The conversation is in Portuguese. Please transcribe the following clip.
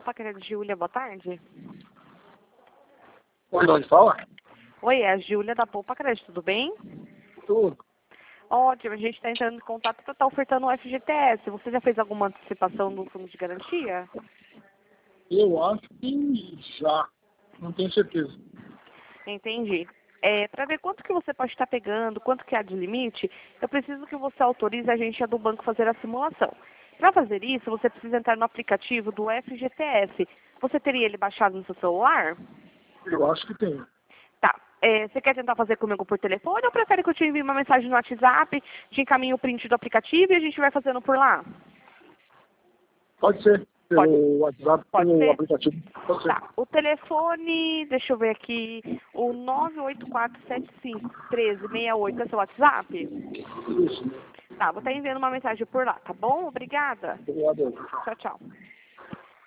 Opa, querida Júlia, boa tarde. Oi, de onde fala? Oi, é a Júlia da Poupa Crédito, tudo bem? Tudo. Ótimo, a gente está entrando em contato para estar ofertando o FGTS. Você já fez alguma antecipação do fundo de garantia? Eu acho que já. Não tenho certeza. Entendi. Para ver quanto que você pode estar pegando, quanto que há de limite, eu preciso que você autorize a gente do banco fazer a simulação. Para fazer isso, você precisa entrar no aplicativo do FGTS. Você teria ele baixado no seu celular? Eu acho que tem. Tá. Você quer tentar fazer comigo por telefone ou prefere que eu te envie uma mensagem no WhatsApp, te encaminhe o print do aplicativo e a gente vai fazendo por lá? Pode ser. Pode. Pelo WhatsApp, Pode pelo ser? aplicativo. Pode ser. Tá. O telefone, deixa eu ver aqui, o 984751368 é seu WhatsApp? Isso. Tá, vou estar enviando uma mensagem por lá, tá bom? Obrigada. Obrigado. Tchau, tchau.